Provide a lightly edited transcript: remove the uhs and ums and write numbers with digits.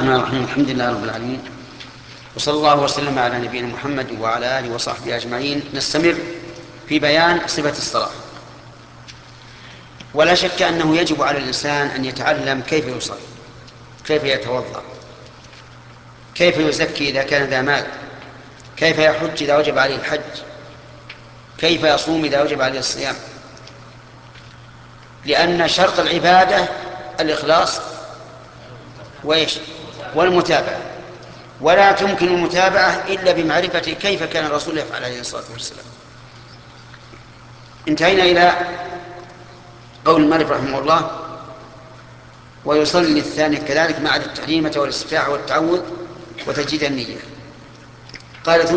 الرحمن الرحيم. الحمد لله رب العالمين، وصلى الله وسلم على نبينا محمد وعلى آله وصحبه أجمعين. نستمر في بيان صفة الصلاة. ولا شك أنه يجب على الإنسان أن يتعلم كيف يصلي، كيف يتوضأ، كيف يزكي إذا كان ذا مال، كيف يحج إذا وجب عليه الحج، كيف يصوم إذا وجب عليه الصيام، لأن شرط العبادة الإخلاص والمتابعة، ولا تمكن المتابعة إلا بمعرفة كيف كان الرسول يفعل عليه الصلاة والسلام. انتهينا إلى قول المؤلف رحمه الله: ويصلي الثاني كذلك مع التحريمة والاستفتاح والتعوذ وتجديد النية. قال